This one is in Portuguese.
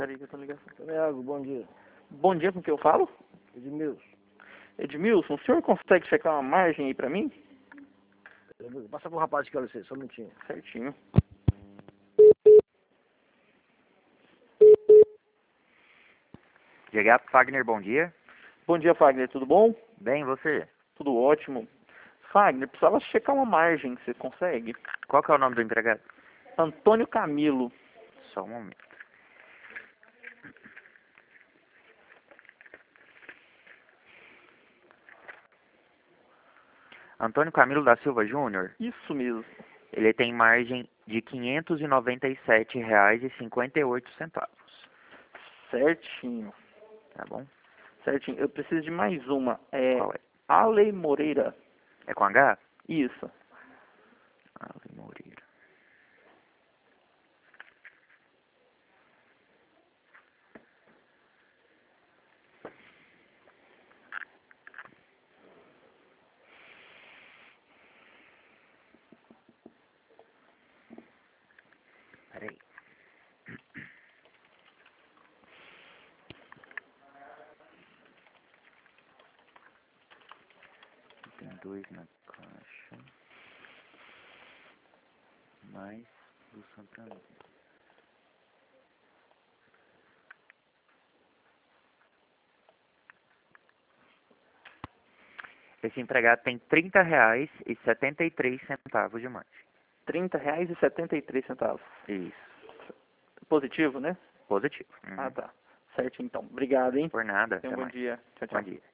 Peraí que eu tô ligando. Iago, bom dia. Bom dia, com quem eu falo? Edmilson. Edmilson, o senhor consegue checar uma margem aí pra mim? Passa pro rapaz que eu sei, só um minutinho. Certinho. Diego Fagner, bom dia. Bom dia, Fagner, tudo bom? Bem, você? Tudo ótimo. Fagner, precisava checar uma margem, você consegue? Qual que é o nome do empregado? Antônio Camilo. Só um momento. Antônio Camilo da Silva Júnior, Isso mesmo. ele tem margem de R$ 597,58. Certinho. Tá bom? Certinho. Eu preciso de mais uma. Qual é? Ale Moreira. É com H? Isso. Ale Moreira. Peraí. Tem 2 na caixa. Mais do Santana. Esse empregado tem R$ 30,73 de margem. R$ 30,73. Isso. Positivo, né? Positivo. Ah, tá. Certinho, então. Obrigado, hein? Por nada. Tenha um Até bom mais. dia. Tchau, tchau. Bom dia.